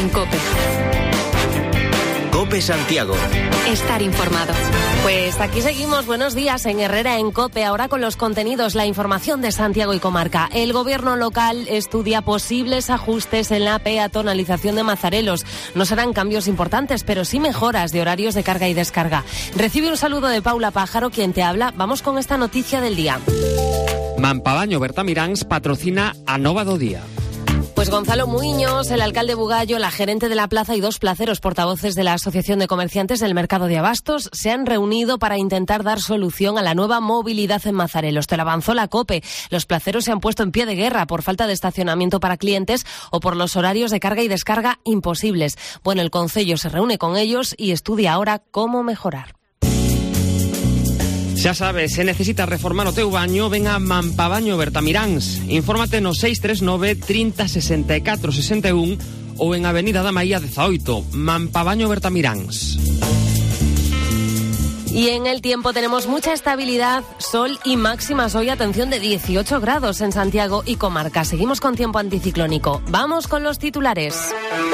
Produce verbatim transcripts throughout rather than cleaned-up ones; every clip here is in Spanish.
en COPE. COPE Santiago. Estar informado. Pues aquí seguimos, buenos días en Herrera en COPE, ahora con los contenidos, la información de Santiago y comarca. El gobierno local estudia posibles ajustes en la peatonalización de Mazarelos. No serán cambios importantes, pero sí mejoras de horarios de carga y descarga. Recibe un saludo de Paula Pájaro, quien te habla. Vamos con esta noticia del día. Mampabaño Bertamiráns patrocina a Nova do Día. Pues Gonzalo Muiños, el alcalde Bugallo, la gerente de la plaza y dos placeros portavoces de la Asociación de Comerciantes del Mercado de Abastos se han reunido para intentar dar solución a la nueva movilidad en Mazarelos. Te lo avanzó la COPE. Los placeros se han puesto en pie de guerra por falta de estacionamiento para clientes o por los horarios de carga y descarga imposibles. Bueno, el concello se reúne con ellos y estudia ahora cómo mejorar. Xa sabes, se necesitas reformar o teu baño, ven a Mampabaño Bertamiráns. Infórmate no seis tres nove, trinta, sesenta e catro, sesenta e un ou en Avenida da Maía dezaoito. Mampabaño Bertamiráns. Y en el tiempo tenemos mucha estabilidad, sol y máximas hoy, atención, de dieciocho grados en Santiago y comarca. Seguimos con tiempo anticiclónico. Vamos con los titulares.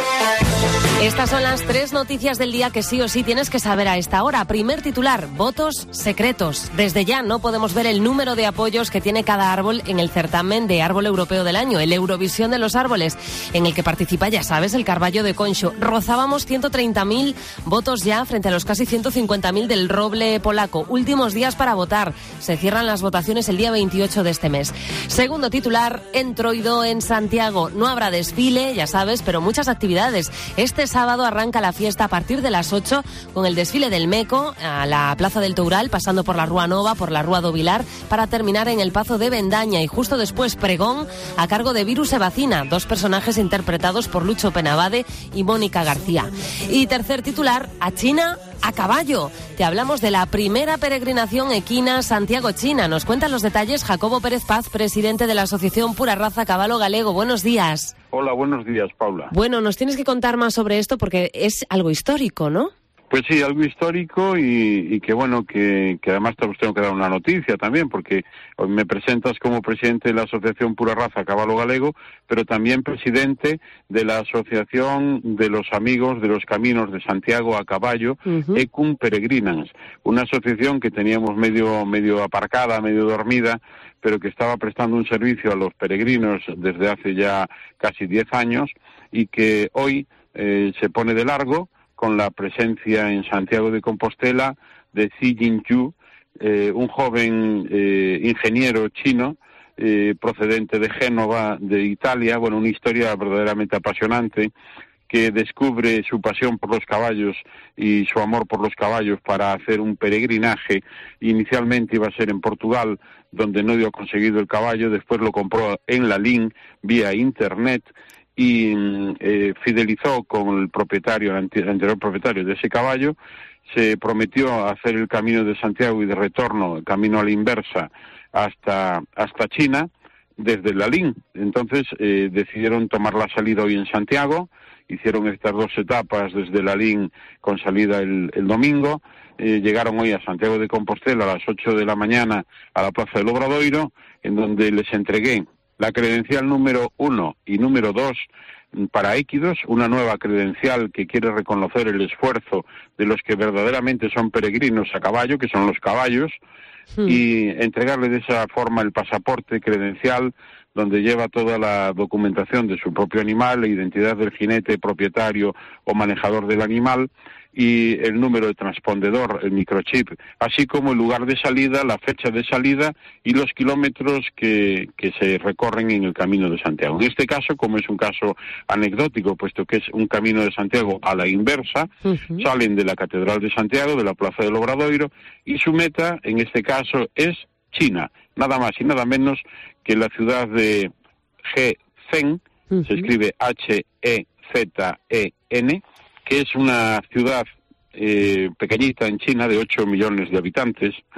Estas son las tres noticias del día que sí o sí tienes que saber a esta hora. Primer titular, votos secretos. Desde ya no podemos ver el número de apoyos que tiene cada árbol en el certamen de Árbol Europeo del Año, el Eurovisión de los Árboles, en el que participa, ya sabes, el Carballo de Concho. Rozábamos ciento treinta mil votos ya frente a los casi ciento cincuenta mil del roble polaco. Últimos días para votar. Se cierran las votaciones el día veintiocho de este mes. Segundo titular, Entroido en Santiago. No habrá desfile, ya sabes, pero muchas actividades. Este sábado arranca la fiesta a partir de las ocho con el desfile del Meco a la Plaza del Toural, pasando por la Rúa Nova, por la Rúa do Vilar, para terminar en el Pazo de Bendaña, y justo después pregón a cargo de Virus e Vacina, dos personajes interpretados por Lucho Penabade y Mónica García. Y tercer titular, a China a caballo. Te hablamos de la primera peregrinación equina Santiago-China. Nos cuentan los detalles Jacobo Pérez Paz, presidente de la Asociación Pura Raza Caballo Galego. Buenos días. Hola, buenos días, Paula. Bueno, nos tienes que contar más sobre esto porque es algo histórico, ¿no? Pues sí, algo histórico y, y que bueno, que, que además te tengo que dar una noticia también, porque me presentas como presidente de la Asociación Pura Raza Caballo Galego, pero también presidente de la Asociación de los Amigos de los Caminos de Santiago a Caballo, uh-huh. Ecum Peregrinans, una asociación que teníamos medio, medio aparcada, medio dormida, pero que estaba prestando un servicio a los peregrinos desde hace ya casi diez años y que hoy eh, se pone de largo con la presencia en Santiago de Compostela de Xi Jinping, eh, un joven eh, ingeniero chino eh, procedente de Génova, de Italia. Bueno, una historia verdaderamente apasionante, que descubre su pasión por los caballos y su amor por los caballos para hacer un peregrinaje. Inicialmente iba a ser en Portugal, donde no dio conseguido el caballo, después lo compró en Lalín vía internet, y eh, fidelizó con el propietario, el anterior propietario de ese caballo. Se prometió hacer el camino de Santiago y de retorno, el camino a la inversa, hasta, hasta China, desde Lalín. Entonces eh, decidieron tomar la salida hoy en Santiago, hicieron estas dos etapas desde Lalín con salida el, el domingo, eh, llegaron hoy a Santiago de Compostela a las ocho de la mañana a la Plaza del Obradoiro, en donde les entregué la credencial número uno y número dos para Équidos, una nueva credencial que quiere reconocer el esfuerzo de los que verdaderamente son peregrinos a caballo, que son los caballos, sí. Y entregarle de esa forma el pasaporte credencial, donde lleva toda la documentación de su propio animal, la identidad del jinete, propietario o manejador del animal, y el número de transpondedor, el microchip, así como el lugar de salida, la fecha de salida y los kilómetros que, que se recorren en el Camino de Santiago. En este caso, como es un caso anecdótico, puesto que es un Camino de Santiago a la inversa, uh-huh. Salen de la Catedral de Santiago, de la Plaza del Obradoiro, y su meta, en este caso, es China, nada más y nada menos que la ciudad de Shenzhen, uh-huh. Se escribe H E Z E N, que es una ciudad eh, pequeñita en China de ocho millones de habitantes, ¿eh?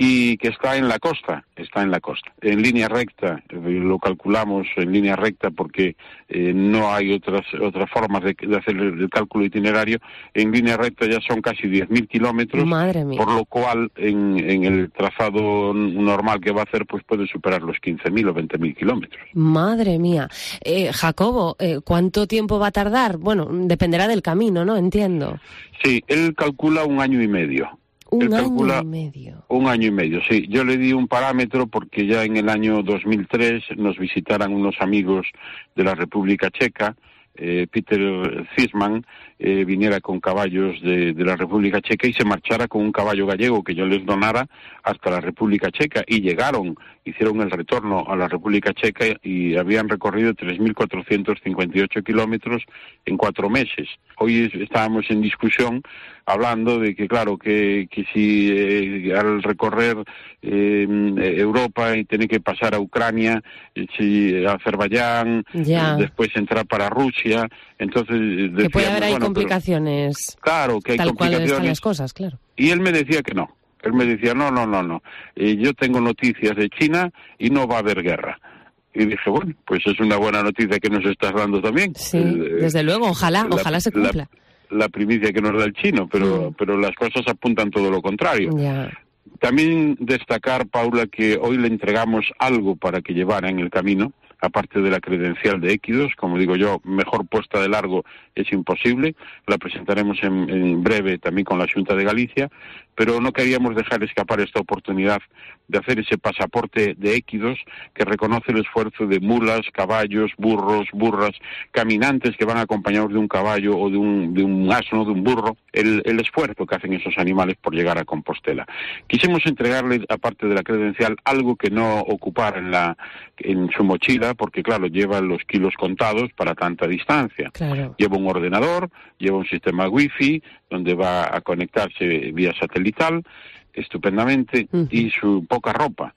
y que está en la costa, está en la costa, en línea recta, lo calculamos en línea recta porque eh, no hay otras otras formas de, de hacer el, el cálculo itinerario, en línea recta ya son casi diez mil kilómetros, por lo cual en, en el trazado normal que va a hacer pues puede superar los quince mil o veinte mil kilómetros. Madre mía. Eh, Jacobo, eh, ¿cuánto tiempo va a tardar? Bueno, dependerá del camino, ¿no? Entiendo. Sí, él calcula un año y medio. Un Él calcula año y medio. Un año y medio, sí. Yo le di un parámetro porque ya en el año dos mil tres nos visitaran unos amigos de la República Checa, eh, Peter Zisman, eh, viniera con caballos de, de la República Checa y se marchara con un caballo gallego que yo les donara hasta la República Checa, y llegaron, hicieron el retorno a la República Checa y habían recorrido tres mil cuatrocientos cincuenta y ocho kilómetros en cuatro meses. Hoy estábamos en discusión hablando de que, claro, que, que si eh, al recorrer eh, Europa y tener que pasar a Ucrania, eh, si a Azerbaiyán, eh, después entrar para Rusia, entonces decíamos, que puede haber ahí bueno, complicaciones. Pero, claro, que hay tal complicaciones. Cual están las cosas, claro. Y él me decía que no. Él me decía, no, no, no, no. Eh, yo tengo noticias de China y no va a haber guerra. Y dije, bueno, pues es una buena noticia que nos estás dando también. Sí, eh, desde luego, ojalá, la, ojalá se cumpla. La, la primicia que nos da el chino, pero, mm. pero las cosas apuntan todo lo contrario. Ya. También destacar, Paula, que hoy le entregamos algo para que llevara en el camino, aparte de la credencial de Équidos. Como digo yo, mejor puesta de largo es imposible. La presentaremos en, en breve también con la Xunta de Galicia, pero no queríamos dejar escapar esta oportunidad de hacer ese pasaporte de Équidos que reconoce el esfuerzo de mulas, caballos, burros, burras, caminantes que van acompañados de un caballo o de un, de un asno, de un burro, el, el esfuerzo que hacen esos animales por llegar a Compostela. Quisimos entregarle, aparte de la credencial, algo que no ocupara en, la, en su mochila, porque claro, lleva los kilos contados para tanta distancia. Claro. Lleva un ordenador, lleva un sistema wifi, donde va a conectarse vía satelital, estupendamente, uh-huh. y su poca ropa.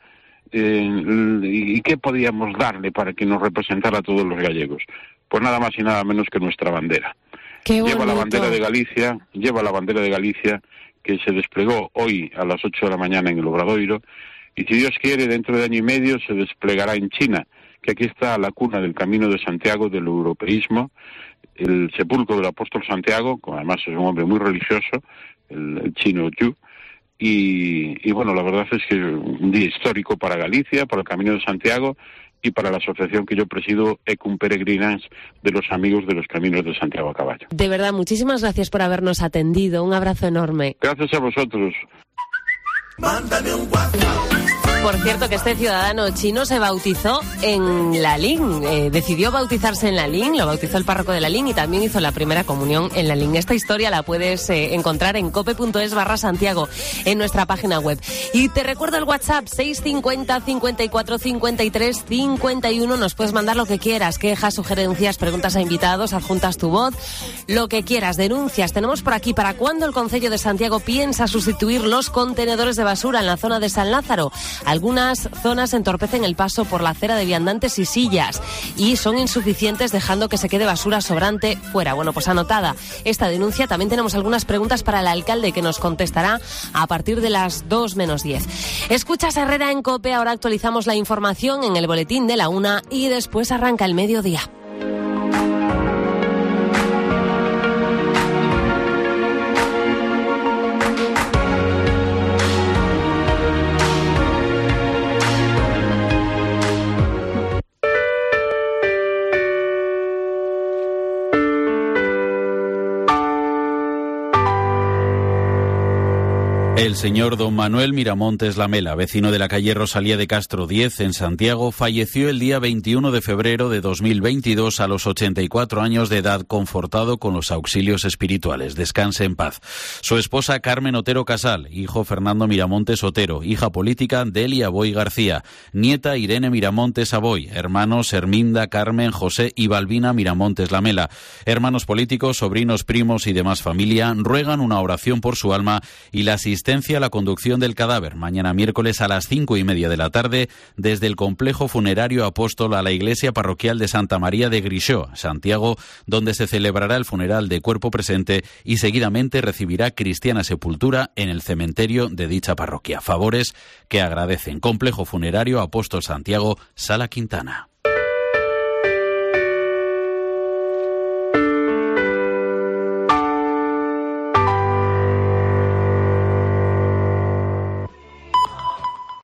Eh, ¿Y qué podíamos darle para que nos representara a todos los gallegos? Pues nada más y nada menos que nuestra bandera. Qué lleva la bandera de Galicia, lleva la bandera de Galicia, que se desplegó hoy a las ocho de la mañana en el Obradoiro, y si Dios quiere, dentro de año y medio se desplegará en China, que aquí está la cuna del Camino de Santiago, del europeísmo, el sepulcro del apóstol Santiago, que además es un hombre muy religioso, el, el chino Yu, y, y bueno, la verdad es que un día histórico para Galicia, para el Camino de Santiago y para la asociación que yo presido, Ecum Peregrinans, de los amigos de los Caminos de Santiago a caballo. De verdad, muchísimas gracias por habernos atendido, un abrazo enorme. Gracias a vosotros. Mándame un WhatsApp. Por cierto, que este ciudadano chino se bautizó en Lalín, eh, decidió bautizarse en Lalín, lo bautizó el párroco de Lalín y también hizo la primera comunión en Lalín. Esta historia la puedes eh, encontrar en cope.es barra Santiago, en nuestra página web. Y te recuerdo el WhatsApp, seis cincuenta, cincuenta y cuatro, cincuenta y tres, cincuenta y uno. Nos puedes mandar lo que quieras, quejas, sugerencias, preguntas a invitados, adjuntas tu voz, lo que quieras, denuncias. Tenemos por aquí, ¿para cuándo el Concello de Santiago piensa sustituir los contenedores de basura en la zona de San Lázaro? Algunas zonas entorpecen el paso por la acera de viandantes y sillas y son insuficientes, dejando que se quede basura sobrante fuera. Bueno, pues anotada esta denuncia. También tenemos algunas preguntas para el alcalde, que nos contestará a partir de las dos menos diez. Escuchas Herrera en COPE, ahora actualizamos la información en el boletín de la una y después arranca el mediodía. El señor don Manuel Miramontes Lamela, vecino de la calle Rosalía de Castro diez en Santiago, falleció el día veintiuno de febrero de dos mil veintidós a los ochenta y cuatro años de edad, confortado con los auxilios espirituales. Descanse en paz. Su esposa Carmen Otero Casal, hijo Fernando Miramontes Otero, hija política Delia Boy García, nieta Irene Miramontes Aboy, hermanos Herminda, Carmen, José y Balbina Miramontes Lamela, hermanos políticos, sobrinos, primos y demás familia ruegan una oración por su alma y la asistencia asistencia a la conducción del cadáver mañana miércoles a las cinco y media de la tarde desde el complejo funerario Apóstol a la iglesia parroquial de Santa María de Grixó, Santiago, donde se celebrará el funeral de cuerpo presente y seguidamente recibirá cristiana sepultura en el cementerio de dicha parroquia. Favores que agradecen. Complejo funerario Apóstol Santiago, Sala Quintana.